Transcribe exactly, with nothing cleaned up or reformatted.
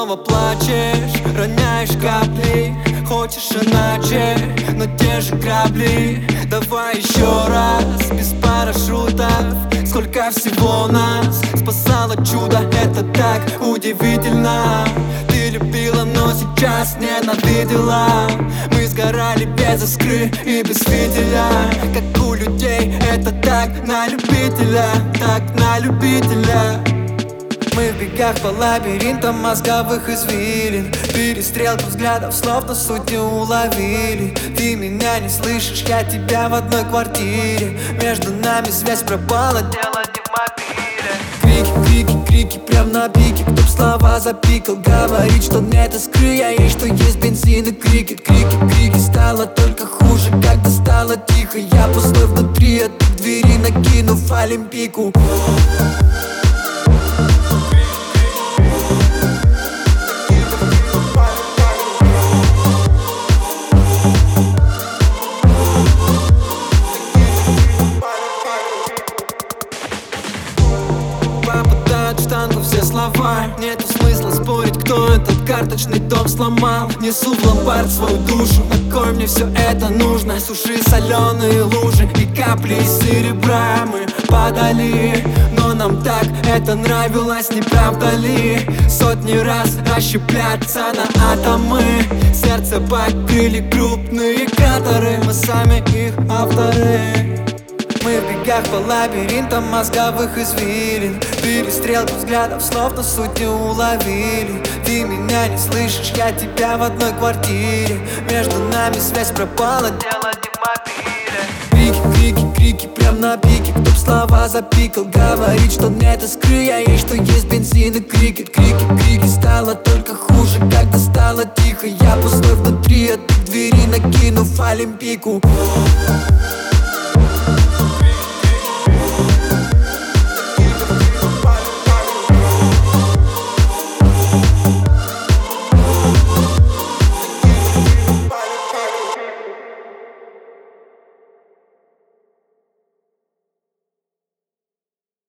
снова плачешь, роняешь капли. Хочешь иначе, но те же грабли. Давай еще раз, без парашютов. Сколько всего нас спасало чудо, это так удивительно. Ты любила, но сейчас ненавидела. Мы сгорали без искры и без фитиля. Как у людей, это так на любителя, так на любителя. Мы в бегах по лабиринтам мозговых извилин. Перестрелку взглядов, слов, но суть не уловили. Ты меня не слышишь, я тебя в одной квартире. Между нами связь пропала, дело не в мобиле. Крики, крики, крики, прям на пике. Кто б слова запикал, говорит, что нет искры, а есть, что есть бензин и крикет. Крики, крики, стало только хуже, когда стало тихо. Я пустой внутри этой двери, накинув олимпийку. Попадают в штангу все слова. Нету смысла спорить, кто этот карточный дом сломал. Несу в ломбард свою душу, на кой мне все это нужно? Суши соленые лужи и капли из серебра мы подали. Но нам так это нравилось, не правда ли? Сотни раз расщепляться на атомы. Сердце покрыли крупные кратеры, мы сами их авторы. Мы в бегах по лабиринтам мозговых извилин. Перестрелку взглядов, слов, но суть не уловили. Ты меня не слышишь, я тебя в одной квартире. Между нами связь пропала, дело не в мобиле. Крики, крики, крики, прям на пике. Кто б слова запикал, говорит, что нет искры, а есть, что есть бензин и крикет. Крики, крики, стало только хуже, когда стало тихо. Я пустой внутри этой двери, накинув олимпийку.